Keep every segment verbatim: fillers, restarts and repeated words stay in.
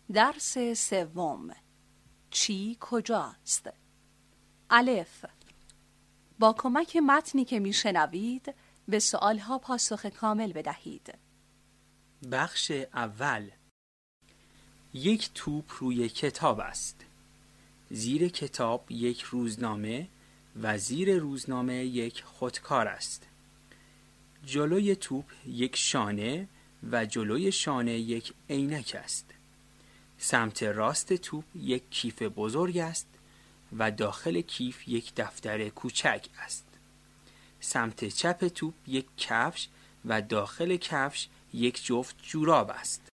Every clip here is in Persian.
درس سوم. چی کجاست؟ الف. با کمک متنی که میشنوید به سؤالها پاسخ کامل بدهید. بخش اول. یک توپ روی کتاب است. زیر کتاب یک روزنامه و زیر روزنامه یک خودکار است. جلوی توپ یک شانه و جلوی شانه یک عینک است. سمت راست توپ یک کیف بزرگ است و داخل کیف یک دفتر کوچک است. سمت چپ توپ یک کفش و داخل کفش یک جفت جوراب است.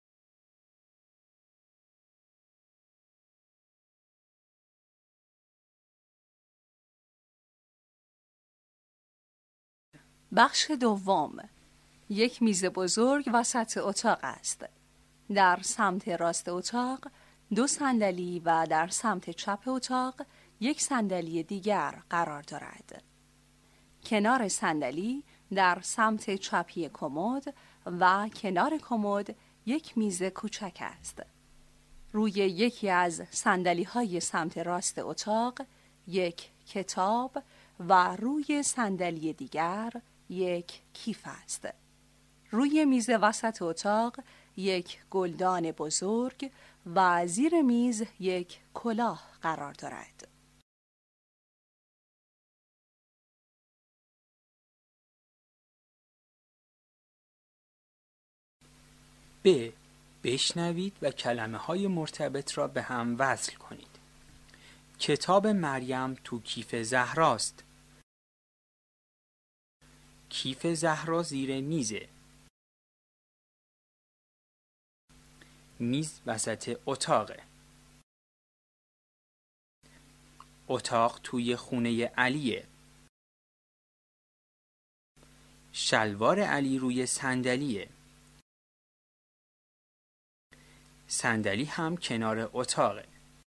بخش دوم. یک میز بزرگ وسط اتاق است. در سمت راست اتاق دو صندلی و در سمت چپ اتاق یک صندلی دیگر قرار دارد. کنار صندلی در سمت چپی کمد و کنار کمد یک میز کوچک است. روی یکی از صندلی‌های سمت راست اتاق یک کتاب و روی صندلی دیگر یک کیف است. روی میز وسط اتاق یک گلدان بزرگ و زیر میز یک کلاه قرار دارد. ب. بشنوید و کلمه های مرتبط را به هم وصل کنید. کتاب مریم تو کیف زهراست. کیف زهرا زیر میزه. میز وسط اتاقه. اتاق توی خونه علیه. شلوار علی روی صندلیه. صندلی هم کنار اتاقه.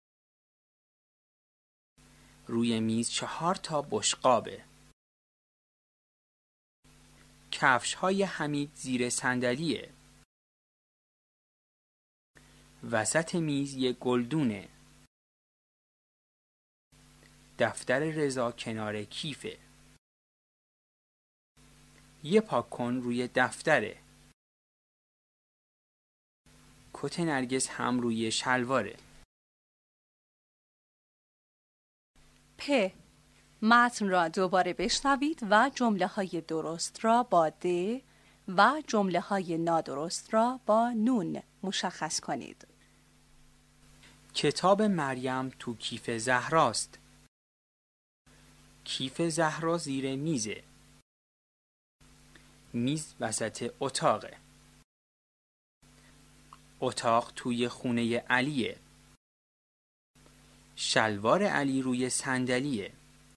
روی میز چهار تا بشقابه. کفش های حمید زیر صندلیه. وسط میز یک گلدونه. دفتر رضا کنار کیفه. یه پاک کن روی دفتره. کت نرگس هم روی شلواره. پ. متن را دوباره بشنوید و جمله های درست را با د و جمله های نادرست را با نون مشخص کنید. کتاب مریم تو کیف زهراست. کیف زهرا زیر میزه. میز وسط اتاقه. اتاق توی خونه علیه. شلوار علی روی صندلیه.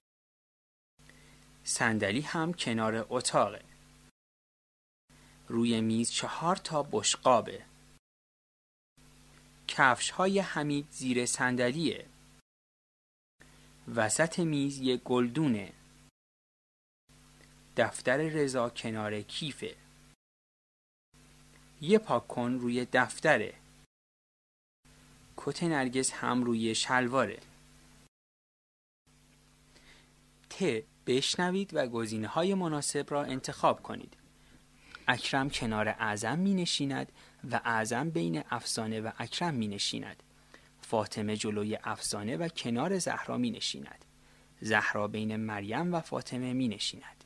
صندلی هم کنار اتاقه. روی میز چهار تا بشقابه. کفش های حمید زیر صندلیه. وسط میز یک گلدونه. دفتر رضا کنار کیفه. یه پاک کن روی دفتره. کت نرگس هم روی شلواره. ت. بشنوید و گزینه‌های مناسب را انتخاب کنید. اکرم کنار اعظم می نشیند و اعظم بین افسانه و اکرم می نشیند. فاطمه جلوی افسانه و کنار زهرا می نشیند. زهرا بین مریم و فاطمه می نشیند.